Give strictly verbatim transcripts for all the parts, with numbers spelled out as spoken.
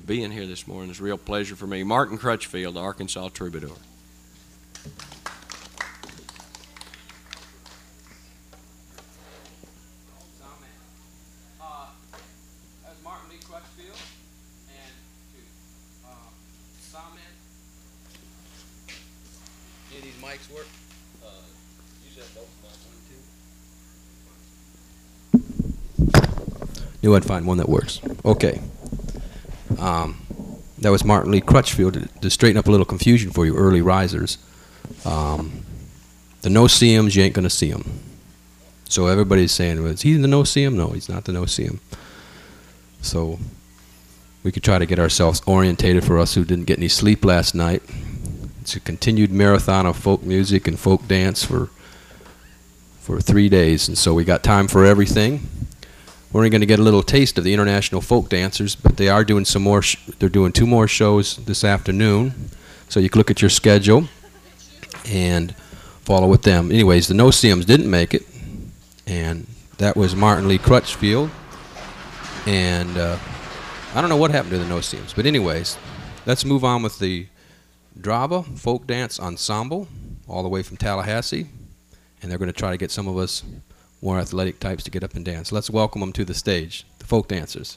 being here this morning. It's a real pleasure for me. Martin Crutchfield, the Arkansas Troubadour. Work. Uh, use that both one, two. Knew I'd find one that works. Okay. Um, that was Martin Lee Crutchfield. To, to straighten up a little confusion for you, early risers. Um, the no-see-ums, you ain't going to see them. So everybody's saying, well, is he the no-see-um? No, he's not the no-see-um. So we could try to get ourselves orientated for us who didn't get any sleep last night. It's a continued marathon of folk music and folk dance for for three days, and so we got time for everything. We're only going to get a little taste of the international folk dancers, but they are doing some more. Sh- they're doing two more shows this afternoon, so you can look at your schedule and follow with them. Anyways, the no-see-ums didn't make it, and that was Martin Lee Crutchfield, and uh, I don't know what happened to the no-see-ums, but anyways, let's move on with the Draba Folk Dance Ensemble, all the way from Tallahassee, and they're going to try to get some of us more athletic types to get up and dance. Let's welcome them to the stage, the folk dancers.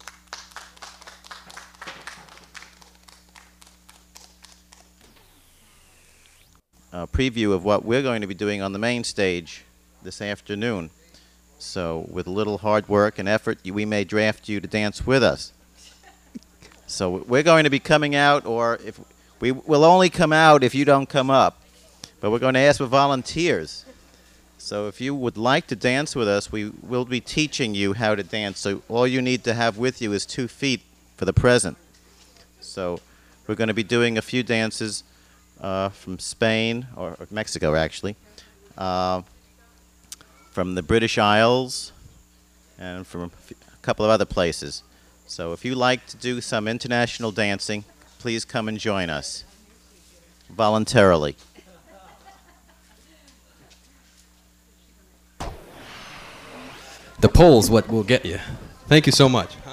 A preview of what we're going to be doing on the main stage this afternoon. So with a little hard work and effort, we may draft you to dance with us. So we're going to be coming out, or if we will only come out if you don't come up. But we're going to ask for volunteers. So if you would like to dance with us, we will be teaching you how to dance. So all you need to have with you is two feet for the present. So we're going to be doing a few dances uh, from Spain, or, or Mexico actually, uh, from the British Isles, and from a, few, a couple of other places. So if you like to do some international dancing, please come and join us voluntarily. The poll's what will get you. Thank you so much. Huh?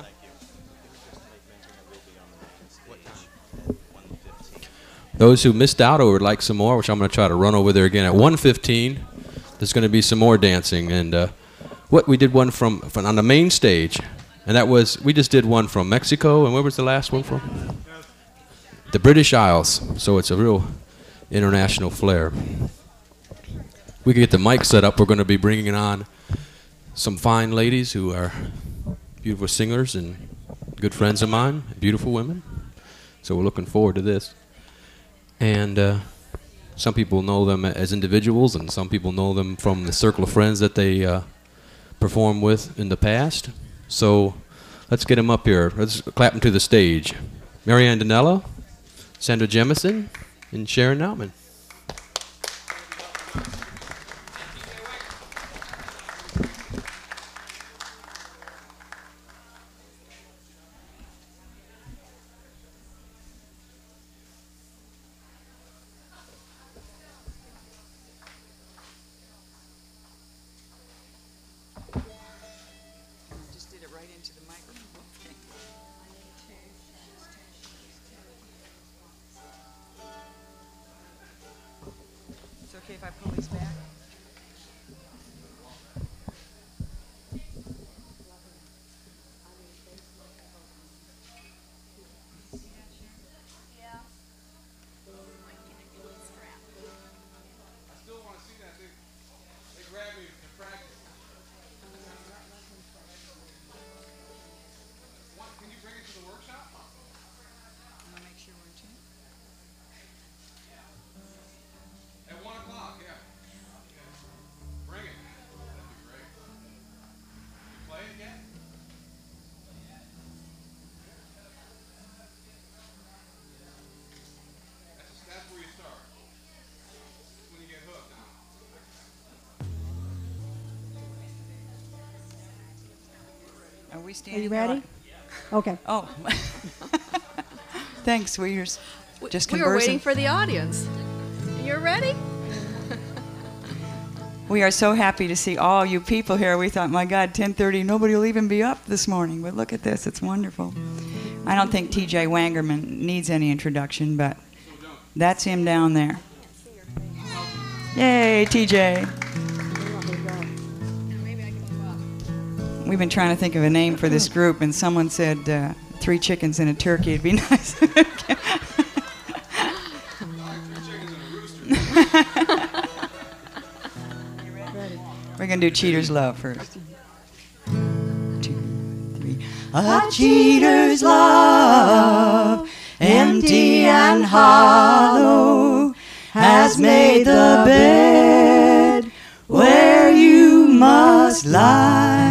Those who missed out or would like some more, which I'm going to try to run over there again at one fifteen, there's going to be some more dancing. And uh, what we did one from, from on the main stage, and that was, we just did one from Mexico, and where was the last one from? The British Isles, so it's a real international flair. We can get the mic set up. We're going to be bringing on some fine ladies who are beautiful singers and good friends of mine, beautiful women. So we're looking forward to this. And uh, some people know them as individuals, and some people know them from the circle of friends that they uh, performed with in the past. So let's get them up here. Let's clap them to the stage. Marianne Danello, Sandra Jemison, and Sharon Nauman. Okay, if I pull these back. Are we standing? Are you ready? Okay. Oh. Thanks. We're just we, conversing. We were waiting for the audience. You're ready? We are so happy to see all you people here. We thought, my God, ten thirty, nobody will even be up this morning. But look at this. It's wonderful. I don't think T J Wangerman needs any introduction, but that's him down there. Yay, T J. We've been trying to think of a name for this group, and someone said uh, three chickens and a turkey would be nice. We're going to do Cheater's Love first. Two, three. A cheater's love, empty and hollow, has made the bed where you must lie.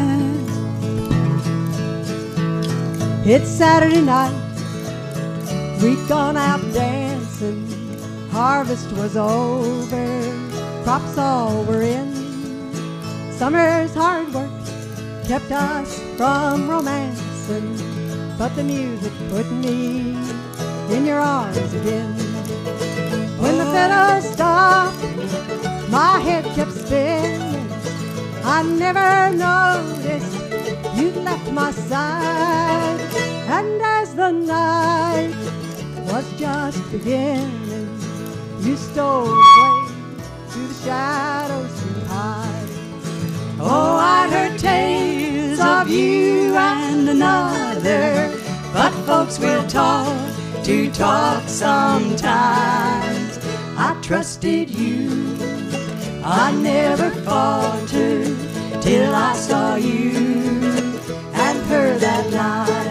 It's Saturday night, we'd gone out dancing, harvest was over, crops all were in. Summer's hard work kept us from romancing, but the music put me in your arms again. When the fiddle stopped, my head kept spinning. I never noticed you'd left my side. And as the night was just beginning, you stole away through the shadows to hide. Oh, I'd heard tales of you and another, but folks will talk to talk sometimes. I trusted you, I never faltered till I saw you and her that night.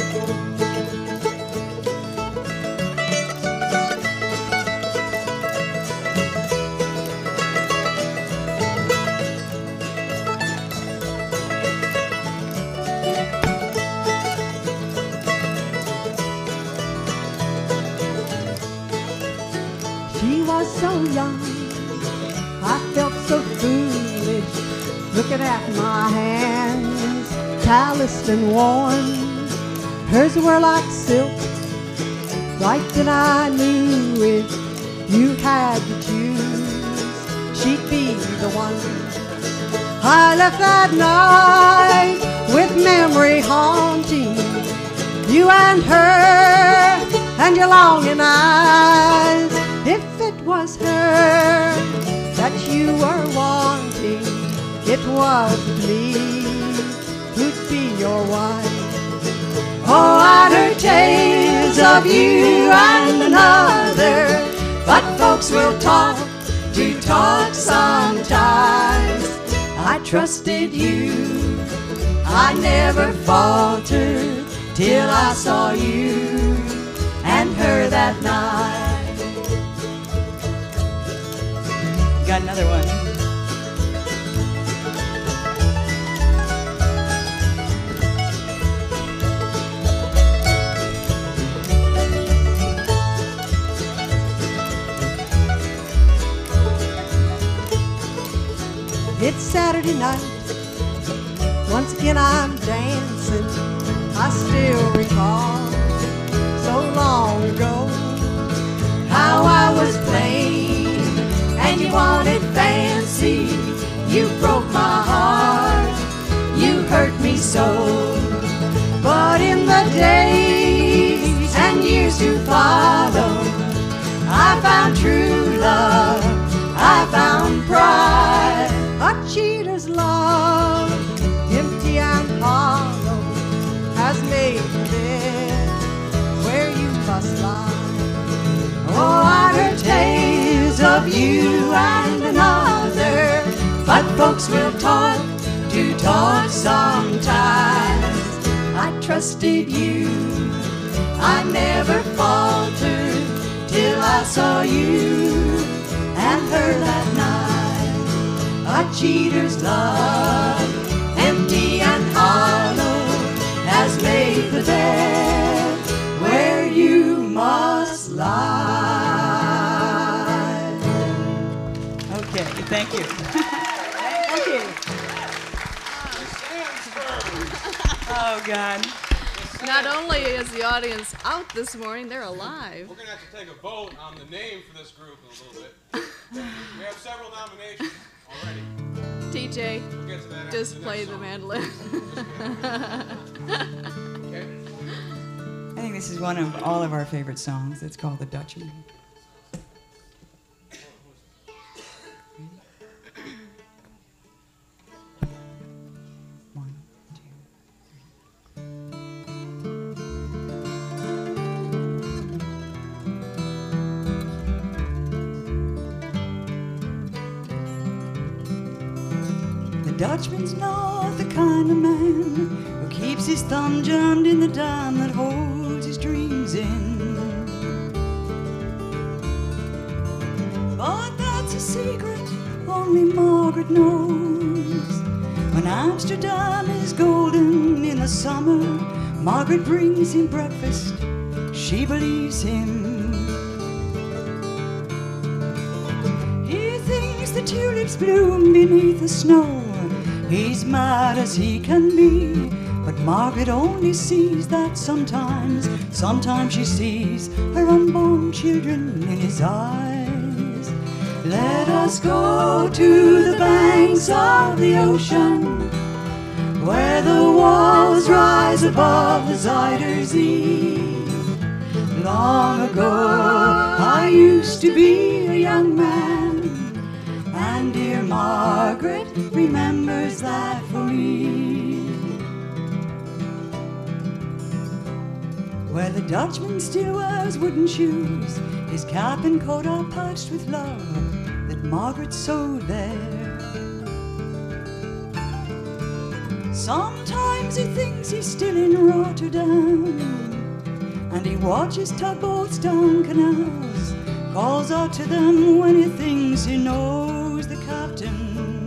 She was so young, I felt so foolish, looking at my hands, calloused and worn. Hers were like silk, right then I knew if you had to choose, she'd be the one. I left that night with memory haunting you and her and your longing eyes. If it was her that you were wanting, it wasn't me who'd be your wife. Oh, I'd heard tales of you and another, but folks will talk to talk sometimes. I trusted you, I never faltered till I saw you and her that night. Got another one. It's Saturday night, once again I'm dancing. I still recall so long ago how I was playing and you wanted fancy. You broke my heart, you hurt me so. But in the days and years to follow, I found true love, I found pride. A cheater's love, empty and hollow, has made the bed where you must lie. Oh, I heard tales of you and another, but folks will talk to talk sometimes. I trusted you, I never faltered till I saw you and her that night. A cheater's love, empty and hollow, has made the bed where you must lie. Okay, thank you. Thank you. Oh, God. Not only is the audience out this morning, they're alive. We're going to have to take a vote on the name for this group in a little bit. We have several nominations already. T J, We'll get to that just after play next the song. mandolin. Okay. this is one of all of our favorite songs. It's called The Dutchman. One, two. The Dutchman's not the kind of man who keeps his thumb jammed in the dam that holds his dreams in. But that's a secret only Margaret knows. When Amsterdam is golden in the summer, Margaret brings him breakfast, she believes him. He thinks the tulips bloom beneath the snow. He's mad as he can be, but Margaret only sees that sometimes. Sometimes she sees her unborn children in his eyes. Let us go to the banks of the ocean, where the walls rise above the Zuider Zee. Long ago I used to be a young man, and dear Margaret remembers that for me. Where the Dutchman still wears wooden shoes, his cap and coat are patched with love that Margaret sewed there. Sometimes he thinks he's still in Rotterdam, and he watches tugboats down canals, calls out to them when he thinks he knows the captain.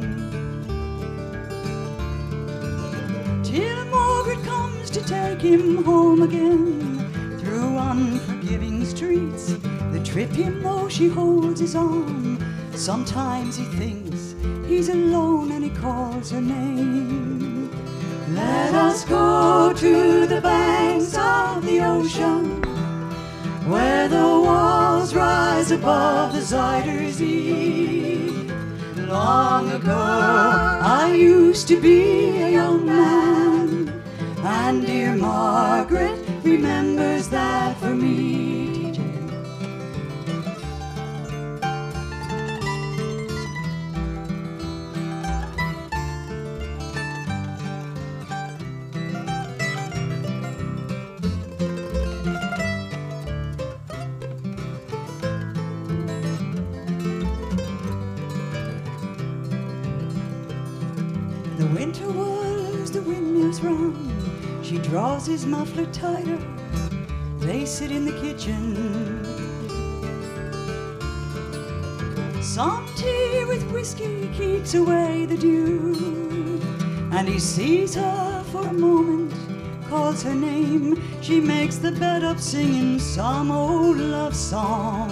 Till Margaret comes to take him home again, through unforgiving streets that trip him though she holds his arm. Sometimes he thinks he's alone and he calls her name. Let us go to the banks of the ocean, where the walls rise above the Zuider Zee. Long ago I used to be a young man, and dear Margaret remembers that for me. T J. The winter whirls, the windmills run, she draws his muffler tighter, they sit in the kitchen. Some tea with whiskey keeps away the dew, and he sees her for a moment, calls her name, she makes the bed up singing some old love song.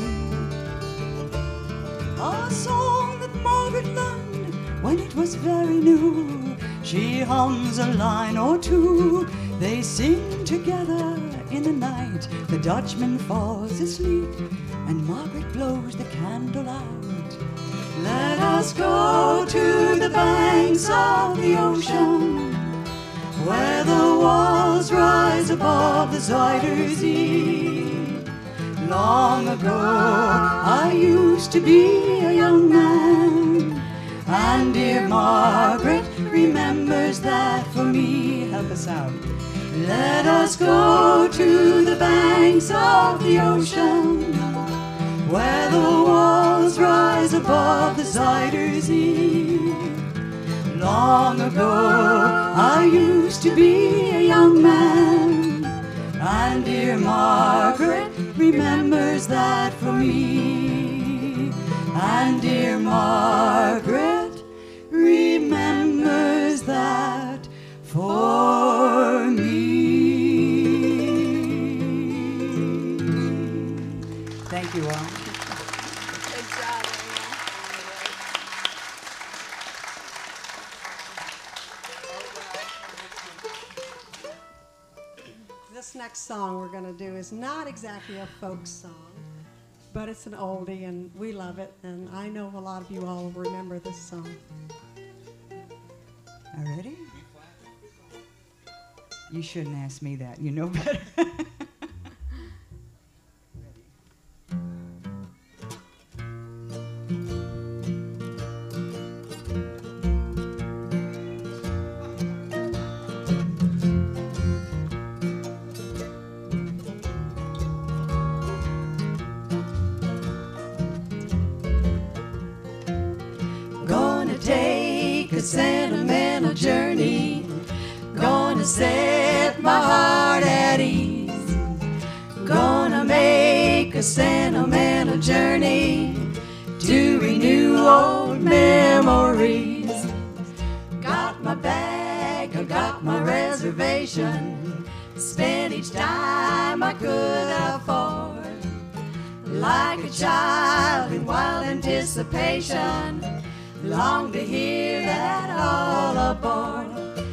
A song that Margaret learned when it was very new. She hums a line or two, they sing together in the night. The Dutchman falls asleep, and Margaret blows the candle out. Let us go to the banks of the ocean, where the walls rise above the Zuider Zee. Long ago I used to be a young man, and dear Margaret remembers that for me. Help us out. Let us go to the banks of the ocean, where the walls rise above the Zuider Zee. Long ago I used to be a young man, and dear Margaret remembers that for me. And dear Margaret remembers that for me. Thank you all. Good job, This next song we're going to do is not exactly a folk song, but it's an oldie, and we love it, and I know a lot of you all will remember this song. All ready? You shouldn't ask me that. You know better. a sentimental journey to renew old memories. Got my bag, I got my reservation, spent each time I could afford. Like a child in wild anticipation, long to hear that all aboard.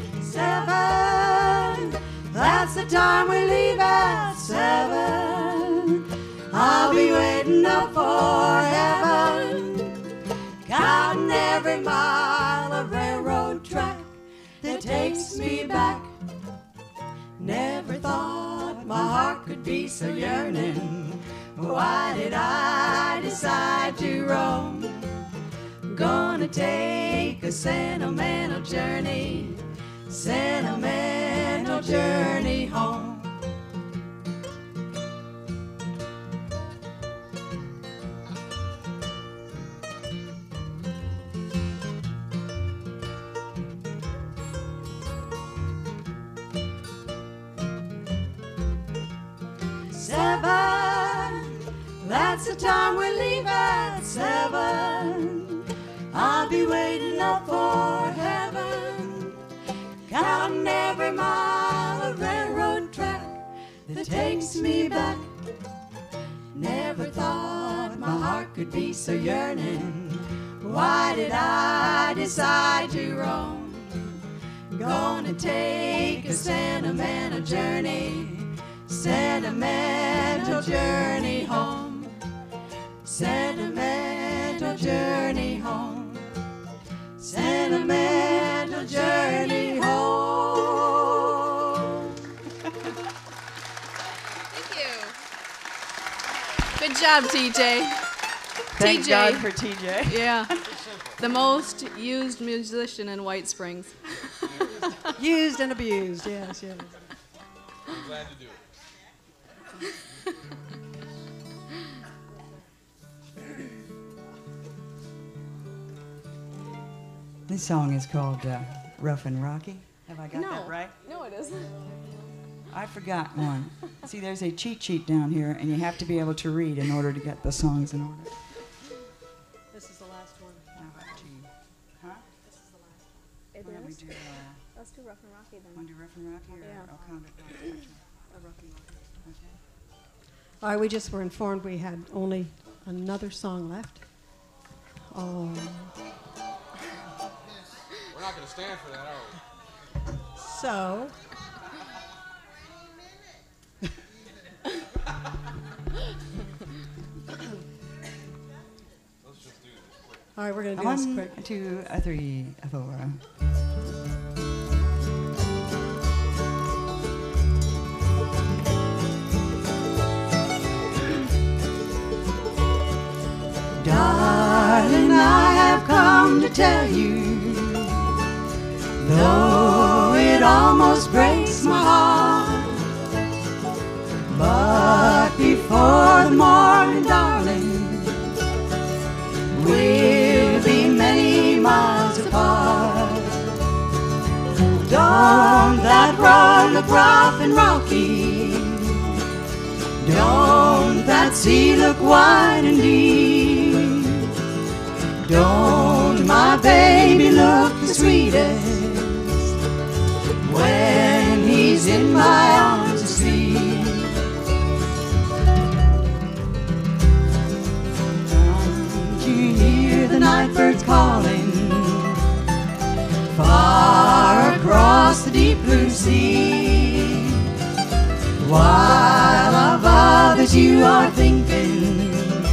Seven, that's the time we leave at seven. I'll be waiting up for heaven, counting every mile of railroad track that takes me back. Never thought my heart could be so yearning. Why did I decide to roam? Gonna take a sentimental journey, sentimental journey home. Seven, that's the time we leave at seven. I'll be waiting up for heaven, counting every mile of railroad track that takes me back. Never thought my heart could be so yearning. Why did I decide to roam? Gonna take a sentimental journey, sentimental journey home, sentimental journey home, sentimental journey home. Thank you. Good job, T J. Thank T J. God for T J. Yeah. The most used musician in White Springs. Used and abused, yes, yes. I'm glad to do it. This song is called uh, Rough and Rocky. Have I got No. that right? No, it isn't. I forgot one. See, there's a cheat sheet down here, and you have to be able to read in order to get the songs in order. This is the last one. How about you? Huh? This is the last one. Why don't we do, uh, Let's do Rough and Rocky then. want to do Rough and Rocky, or Yeah. I'll count it down? A rough and rough. Okay. All right, we just were informed we had only another song left. Oh, We're not going to stand for that, are we? so Let's just do this quick. all right, we're gonna do this One, quick. two, a three, a four. Darling, I have come to tell you, though it almost breaks my heart, but before the morning, darling, we'll be many miles apart. Don't that road look rough and rocky? Don't that sea look wide and deep? Don't my baby look the sweetest when he's in my arms asleep? Don't you hear the night birds calling far across the deep blue sea? While of others you are thinking,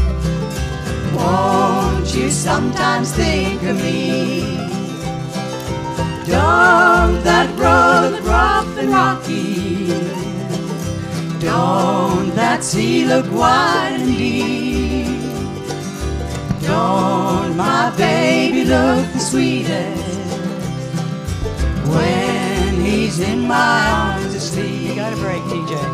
won't you sometimes think of me? Don't that road look rough and rocky? Don't that sea look wide and deep? Don't my baby look the sweetest when he's in my arms asleep? You got a break, T J.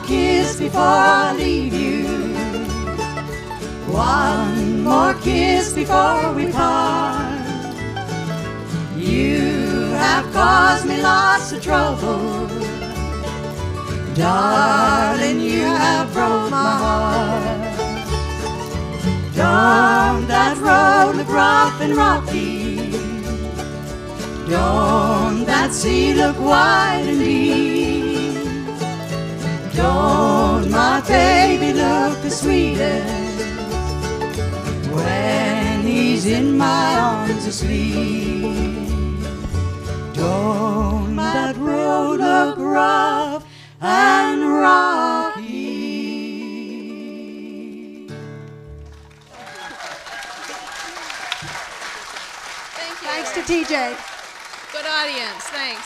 kiss before I leave you. One more kiss before we part. You have caused me lots of trouble. Darling, you have broke my heart. Don't that road look rough and rocky? Don't that sea look wide and deep? Don't my baby look the sweetest when he's in my arms asleep? Don't that road look rough and rocky? Thank you. Thanks to T J. Good audience. Thanks.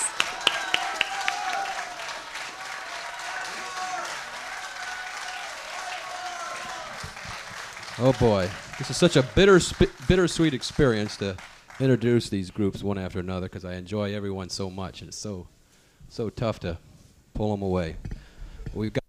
Oh boy, this is such a bitter, bittersweet experience to introduce these groups one after another because I enjoy everyone so much, and it's so, so tough to pull them away. We've got.